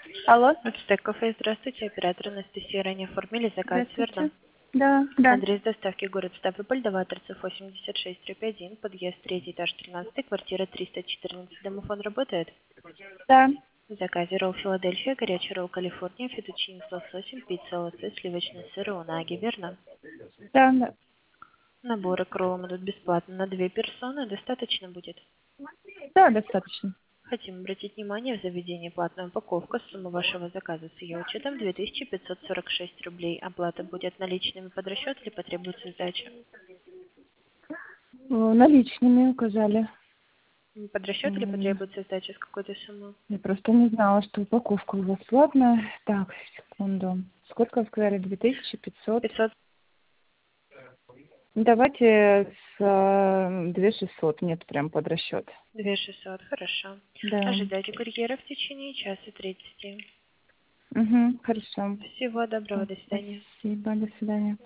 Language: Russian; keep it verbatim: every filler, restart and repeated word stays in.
Алло, Стек кафе, здравствуйте, оператор Анастасия, ранее оформили заказ, верно? здравствуйте. Да, да, Адрес доставки город Ставрополь, Даваторцев, восемьдесят шесть один, подъезд третий этаж тринадцатый, квартира триста четырнадцать, домофон работает? да, В заказе ролл Филадельфия, горячий ролл Калифорния, фетучини с лососем, пицца лосось, сливочный сыр и унаги, верно? да, да. Наборы к роллам идут бесплатно на две персоны, достаточно будет? Да, достаточно. Хотим обратить внимание, в заведении платная упаковка, сумма вашего заказа с ее учетом две тысячи пятьсот сорок шесть рублей. Оплата будет наличными под расчет или потребуется сдача? Э, Наличными указали. М, Под расчет или М, потребуется сдача с какой-то суммы? Я просто не знала, что упаковка у вас платная. Так, секунду. Сколько вы сказали? Две тысячи пятьсот. пятьсот. Ну, давайте с э, две шестьсот. Нет, прям под расчет. две шестьсот, хорошо. Да. Ожидайте курьера в течение часа тридцати. Угу, хорошо. Всего доброго, Всё, до свидания. спасибо, до свидания.